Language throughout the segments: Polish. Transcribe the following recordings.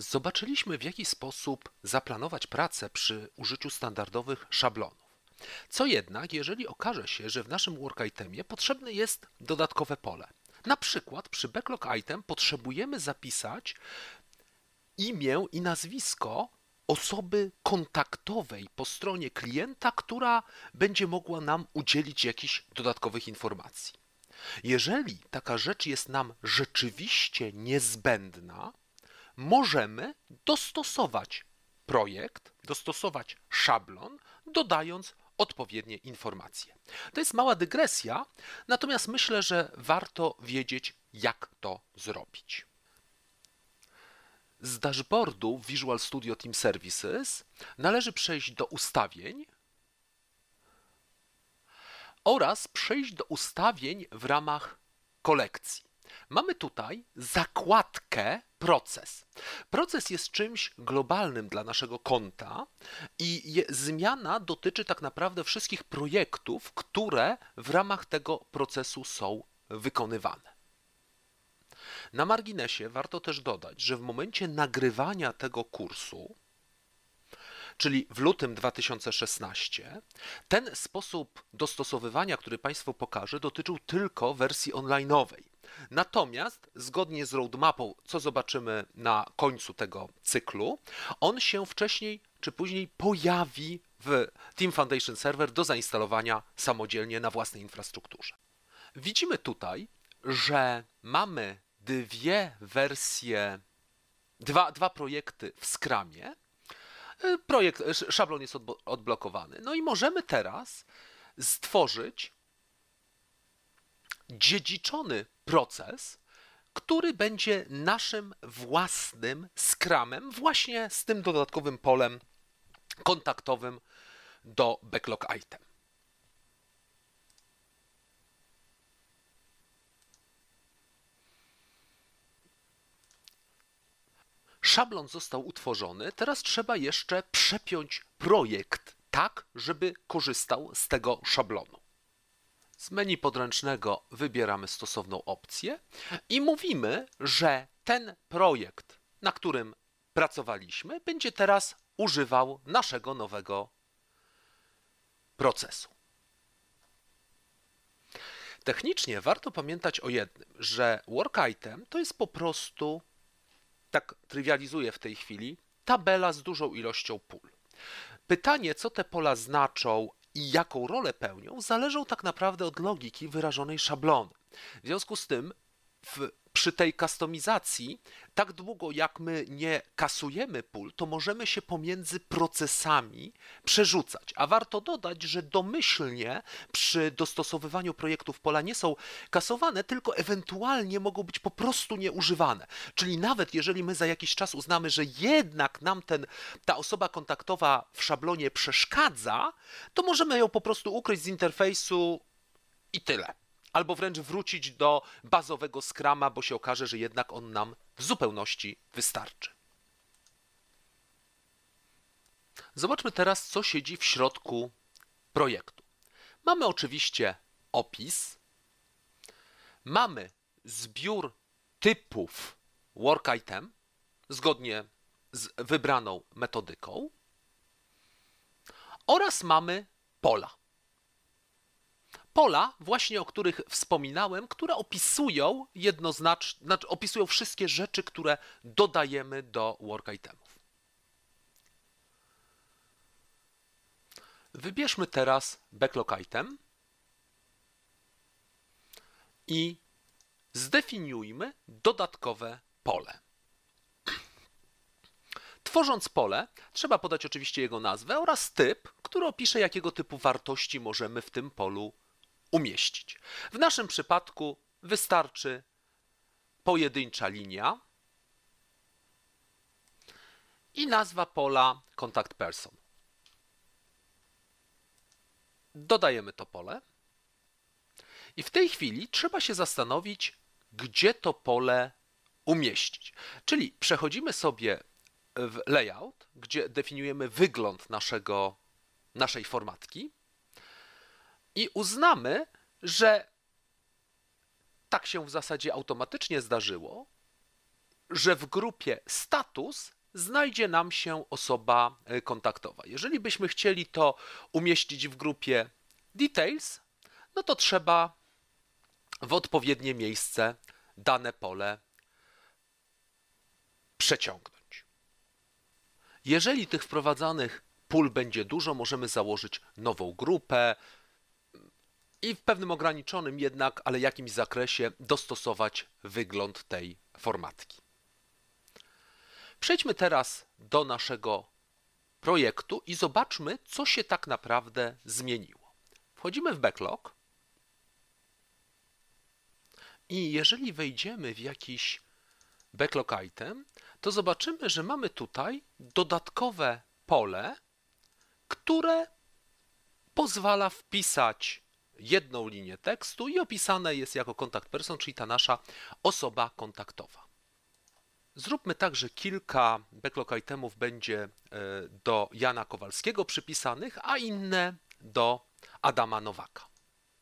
Zobaczyliśmy, w jaki sposób zaplanować pracę przy użyciu standardowych szablonów. Co jednak, jeżeli okaże się, że w naszym work itemie potrzebne jest dodatkowe pole. Na przykład przy backlog item potrzebujemy zapisać imię i nazwisko osoby kontaktowej po stronie klienta, która będzie mogła nam udzielić jakichś dodatkowych informacji. Jeżeli taka rzecz jest nam rzeczywiście niezbędna, możemy dostosować projekt, dostosować szablon, dodając odpowiednie informacje. To jest mała dygresja, natomiast myślę, że warto wiedzieć, jak to zrobić. Z dashboardu w Visual Studio Team Services należy przejść do ustawień oraz przejść do ustawień w ramach kolekcji. Mamy tutaj zakładkę proces. Proces jest czymś globalnym dla naszego konta i zmiana dotyczy tak naprawdę wszystkich projektów, które w ramach tego procesu są wykonywane. Na marginesie warto też dodać, że w momencie nagrywania tego kursu, czyli w lutym 2016, ten sposób dostosowywania, który Państwu pokażę, dotyczył tylko wersji online'owej. Natomiast zgodnie z roadmapą, co zobaczymy na końcu tego cyklu, on się wcześniej czy później pojawi w Team Foundation Server do zainstalowania samodzielnie na własnej infrastrukturze. Widzimy tutaj, że mamy dwie wersje, dwa projekty w Scrumie. Szablon jest odblokowany. No i możemy teraz stworzyć dziedziczony proces, który będzie naszym własnym Scrumem właśnie z tym dodatkowym polem kontaktowym do backlog item. Szablon został utworzony, teraz trzeba jeszcze przepiąć projekt tak, żeby korzystał z tego szablonu. Z menu podręcznego wybieramy stosowną opcję i mówimy, że ten projekt, na którym pracowaliśmy, będzie teraz używał naszego nowego procesu. Technicznie warto pamiętać o jednym, że work item to jest po prostu, tak trywializuję w tej chwili, tabela z dużą ilością pól. Pytanie, co te pola znaczą i jaką rolę pełnią, zależą tak naprawdę od logiki wyrażonej szablonem. W związku z tym przy tej kustomizacji, tak długo jak my nie kasujemy pól, to możemy się pomiędzy procesami przerzucać. A warto dodać, że domyślnie przy dostosowywaniu projektów pola nie są kasowane, tylko ewentualnie mogą być po prostu nieużywane. Czyli nawet jeżeli my za jakiś czas uznamy, że jednak nam ta osoba kontaktowa w szablonie przeszkadza, to możemy ją po prostu ukryć z interfejsu i tyle. Albo wręcz wrócić do bazowego Scruma, bo się okaże, że jednak on nam w zupełności wystarczy. Zobaczmy teraz, co siedzi w środku projektu. Mamy oczywiście opis, mamy zbiór typów work item zgodnie z wybraną metodyką oraz mamy pola. Pola, właśnie o których wspominałem, które opisują opisują wszystkie rzeczy, które dodajemy do work itemów. Wybierzmy teraz backlog item i zdefiniujmy dodatkowe pole. Tworząc pole, trzeba podać oczywiście jego nazwę oraz typ, który opisze, jakiego typu wartości możemy w tym polu umieścić. W naszym przypadku wystarczy pojedyncza linia i nazwa pola contact person. Dodajemy to pole i w tej chwili trzeba się zastanowić, gdzie to pole umieścić. Czyli przechodzimy sobie w layout, gdzie definiujemy wygląd naszej formatki i uznamy, że tak się w zasadzie automatycznie zdarzyło, że w grupie status znajdzie nam się osoba kontaktowa. Jeżeli byśmy chcieli to umieścić w grupie details, no to trzeba w odpowiednie miejsce dane pole przeciągnąć. Jeżeli tych wprowadzanych pól będzie dużo, możemy założyć nową grupę i w pewnym ograniczonym jednak, ale jakimś zakresie dostosować wygląd tej formatki. Przejdźmy teraz do naszego projektu i zobaczmy, co się tak naprawdę zmieniło. Wchodzimy w backlog i jeżeli wejdziemy w jakiś backlog item, to zobaczymy, że mamy tutaj dodatkowe pole, które pozwala wpisać jedną linię tekstu i opisane jest jako contact person, czyli ta nasza osoba kontaktowa. Zróbmy tak, że kilka backlog itemów będzie do Jana Kowalskiego przypisanych, a inne do Adama Nowaka.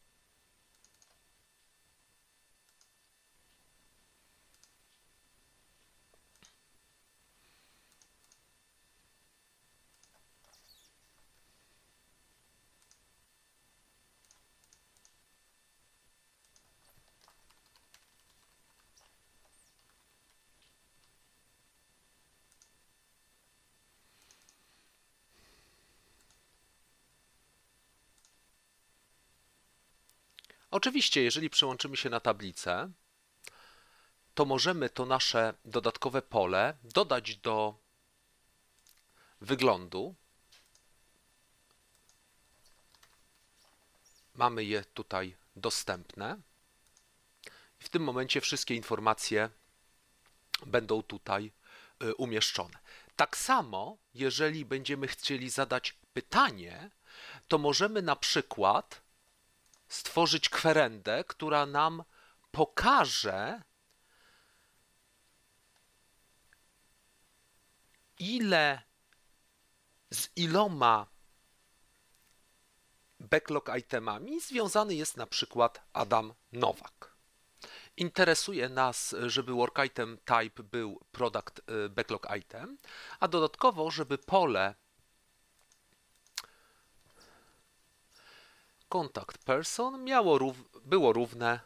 Oczywiście, jeżeli przełączymy się na tablicę, to możemy to nasze dodatkowe pole dodać do wyglądu. Mamy je tutaj dostępne. W tym momencie wszystkie informacje będą tutaj umieszczone. Tak samo, jeżeli będziemy chcieli zadać pytanie, to możemy na przykład stworzyć kwerendę, która nam pokaże, z iloma backlog itemami związany jest na przykład Adam Nowak. Interesuje nas, żeby work item type był product backlog item, a dodatkowo, żeby pole contact person było równe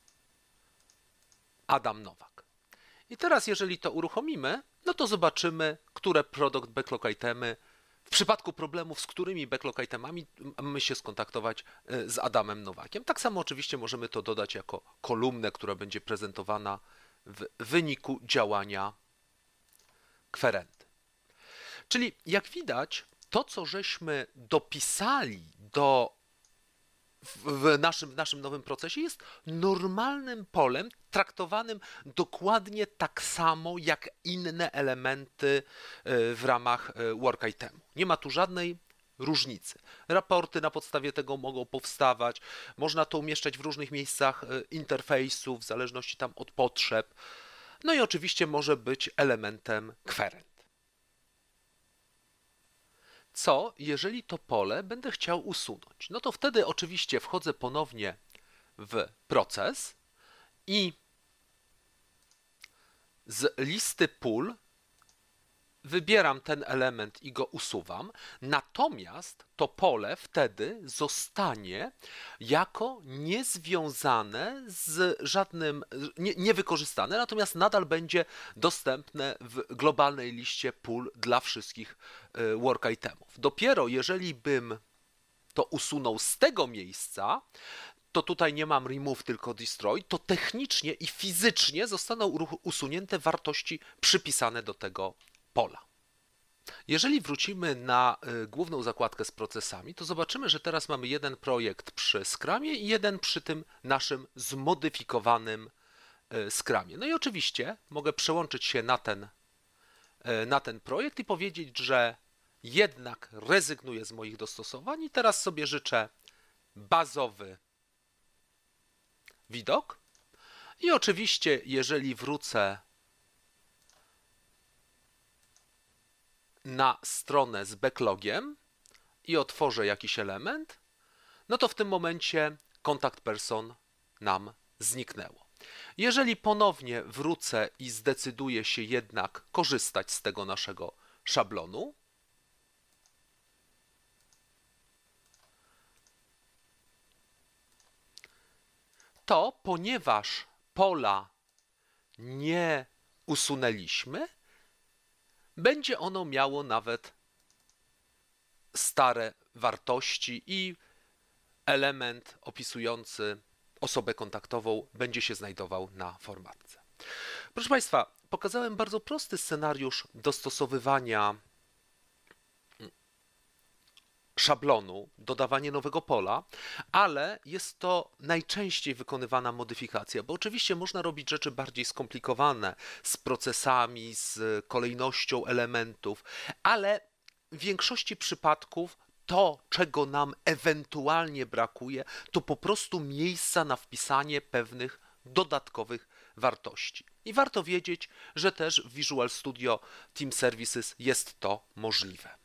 Adam Nowak. I teraz, jeżeli to uruchomimy, no to zobaczymy, które product backlog itemy w przypadku problemów, z którymi backlog itemami mamy się skontaktować z Adamem Nowakiem. Tak samo oczywiście możemy to dodać jako kolumnę, która będzie prezentowana w wyniku działania kwerendy. Czyli jak widać, to co żeśmy dopisali w naszym nowym procesie jest normalnym polem, traktowanym dokładnie tak samo jak inne elementy w ramach work itemu. Nie ma tu żadnej różnicy. Raporty na podstawie tego mogą powstawać, można to umieszczać w różnych miejscach interfejsu, w zależności tam od potrzeb. No i oczywiście może być elementem kwerend. Co, jeżeli to pole będę chciał usunąć? No to wtedy oczywiście wchodzę ponownie w proces i z listy pól wybieram ten element i go usuwam, natomiast to pole wtedy zostanie jako niezwiązane z żadnym, niewykorzystane, natomiast nadal będzie dostępne w globalnej liście pól dla wszystkich work itemów. Dopiero jeżeli bym to usunął z tego miejsca, to tutaj nie mam remove, tylko destroy, to technicznie i fizycznie zostaną usunięte wartości przypisane do tego pola. Jeżeli wrócimy na główną zakładkę z procesami, to zobaczymy, że teraz mamy jeden projekt przy Scrumie i jeden przy tym naszym zmodyfikowanym Scrumie. No i oczywiście mogę przełączyć się na ten projekt i powiedzieć, że jednak rezygnuję z moich dostosowań i teraz sobie życzę bazowy widok. I oczywiście, jeżeli wrócę na stronę z backlogiem i otworzę jakiś element, no to w tym momencie contact person nam zniknęło. Jeżeli ponownie wrócę i zdecyduję się jednak korzystać z tego naszego szablonu, to ponieważ pola nie usunęliśmy, będzie ono miało nawet stare wartości i element opisujący osobę kontaktową będzie się znajdował na formatce. Proszę Państwa, pokazałem bardzo prosty scenariusz dostosowywania szablonu, dodawanie nowego pola, ale jest to najczęściej wykonywana modyfikacja, bo oczywiście można robić rzeczy bardziej skomplikowane z procesami, z kolejnością elementów, ale w większości przypadków to, czego nam ewentualnie brakuje, to po prostu miejsca na wpisanie pewnych dodatkowych wartości. I warto wiedzieć, że też w Visual Studio Team Services jest to możliwe.